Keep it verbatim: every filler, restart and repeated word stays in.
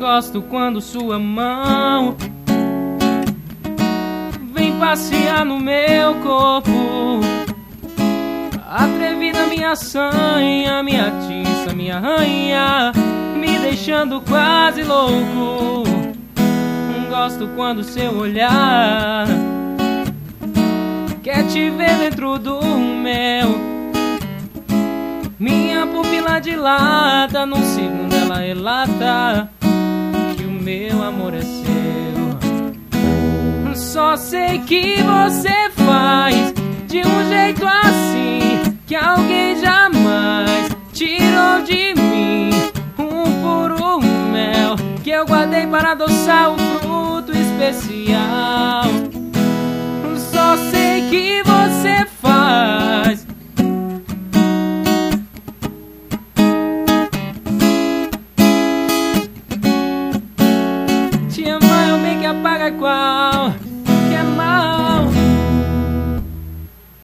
Gosto quando sua mão vem passear no meu corpo. Atrevida, minha sanha, minha atiça, minha rainha, me deixando quase louco. Gosto quando seu olhar quer te ver dentro do meu. Minha pupila dilata, num segundo ela relata que o meu amor é seu. Só sei que você faz de um jeito assim que alguém jamais tirou de mim. Um puro mel que eu guardei para adoçar o fruto especial. Só sei que você faz te amar é o bem que apaga qual